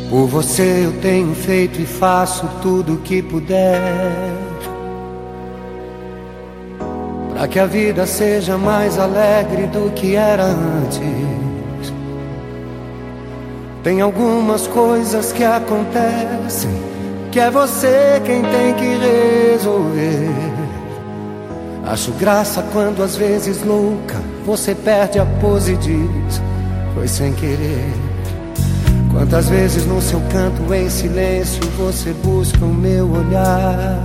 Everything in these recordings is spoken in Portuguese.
Por você eu tenho feito e faço tudo o que puder, pra que a vida seja mais alegre do que era antes. Tem algumas coisas que acontecem que é você quem tem que resolver. Acho graça quando às vezes louca você perde a pose e diz: foi sem querer. Quantas vezes no seu canto em silêncio você busca o meu olhar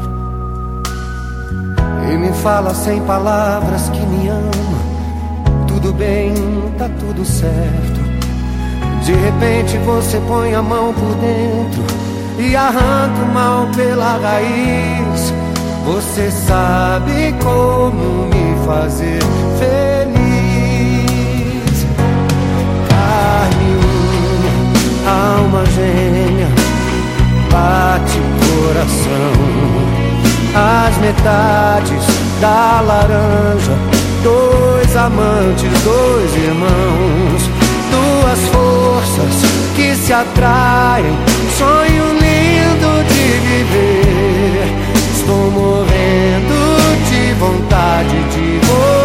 e me fala sem palavras que me ama. Tudo bem, tá tudo certo. De repente você põe a mão por dentro e arranca o mal pela raiz. Você sabe como me fazer feliz. Carne, unha, alma gêmea, bate coração. As metades da laranja, dois amantes, dois irmãos. Duas forças que se atraem, sonho lindo de viver. Estou morrendo de vontade de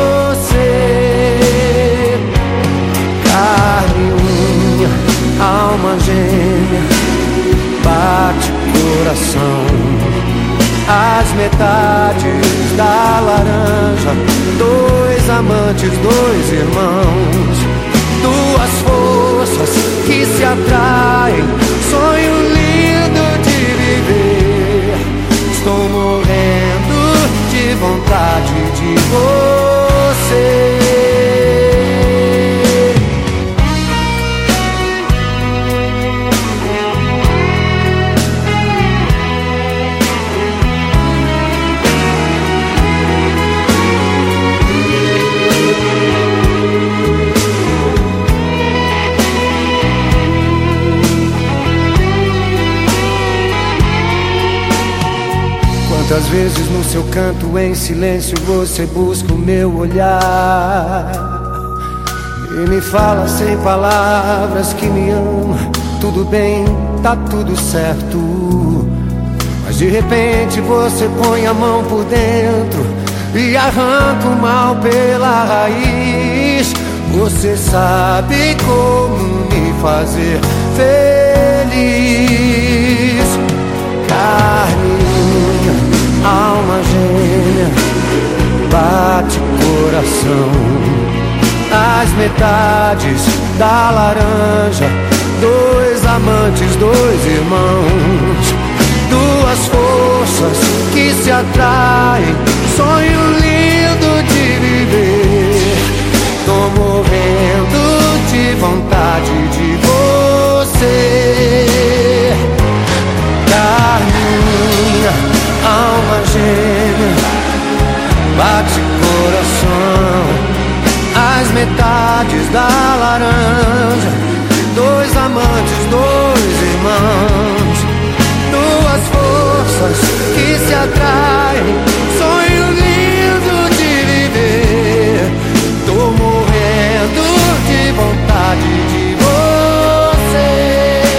você. Carne, unha, alma gêmea, bate coração. As metades da laranja, dois amantes, dois irmãos. Duas forças que se atraem, sonho lindo de viver. Estou morrendo de vontade de você. Quantas vezes no seu canto em silêncio você busca o meu olhar e me fala sem palavras que me ama. Tudo bem, tá tudo certo. Mas de repente você põe a mão por dentro e arranca o mal pela raiz. Você sabe como me fazer feliz. Carne, unha, alma gêmea, bate coração. As metades da laranja, dois amantes, dois irmãos. Duas forças que se atraem, sonho lindo de viver. Tô morrendo de vontade de você. Carne, unha, alma gêmea, bate coração. As metades da laranja, dois amantes, dois irmãos. Duas forças que se atraem, sonho lindo de viver. Tô morrendo de vontade de você.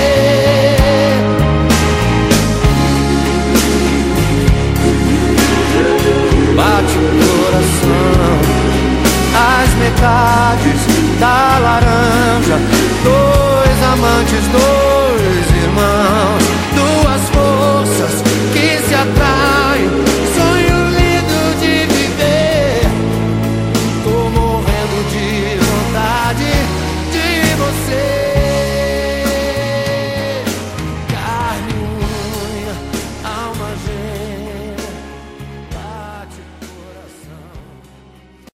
Bate o coração. As metades da laranja, dois amantes, dois